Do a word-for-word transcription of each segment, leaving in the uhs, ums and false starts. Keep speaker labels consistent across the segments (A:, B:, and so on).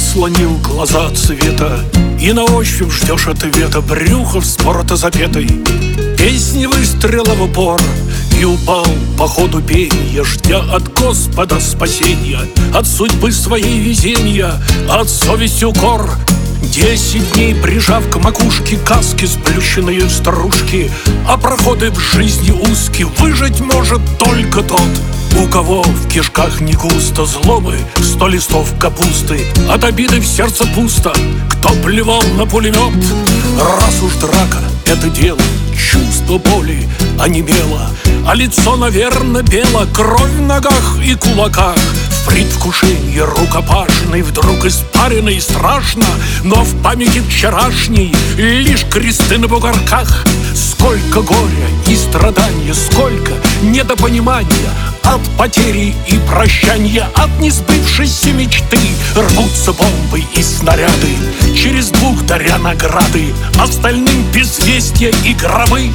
A: Заслонил глаза от света и на ощупь ждешь ответа. Брюхо вспорото запетой, песни выстрела в упор. И упал по ходу пенья, ждя от Господа спасения, от судьбы своей везения, от совести укор. Десять дней прижав к макушке каски сплющенные старушки, а проходы в жизни узкие выжить может только тот, у кого в кишках не густо злобы, сто листов капусты, от обиды в сердце пусто, кто плевал на пулемет. Раз уж драка — это дело, чувство боли онемело, а лицо, наверно, бело, кровь в ногах и кулаках. В предвкушении рукопашной вдруг испаренной страшно, но в памяти вчерашней лишь кресты на бугорках. Сколько горя и страдания, сколько недопонимания, от потери и прощания, от несбывшейся мечты. Рвутся бомбы и снаряды, через двух даря награды, остальным безвестия и гробы.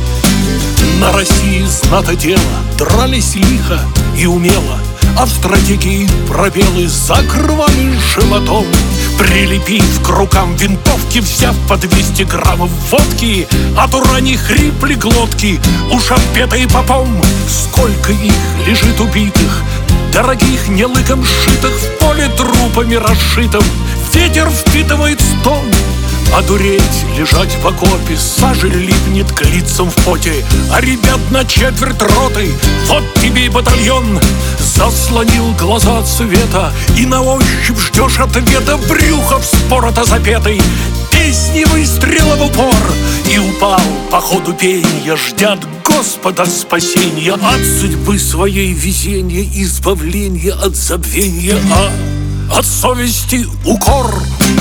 A: На России знато дело, дрались лихо и умело, а в стратегии пробелы закрывали животом. Прилепив к рукам винтовки, взяв по двести граммов водки, от ураний хрипли глотки, уж обпетые попом. Сколько их лежит убитых, дорогих не лыком сшитых, в поле трупами расшитым ветер впитывает стон. Одуреть, лежать в окопе, сажа липнет к лицам в поте, а ребят на четверть роты, вот тебе и батальон. Заслонил глаза от света и на ощупь ждешь ответа. Брюхо вспорото запетой, песни выстрела в упор. И упал по ходу пенья, ждя от Господа спасения, от судьбы своей везения, избавления от забвения, а от совести укор.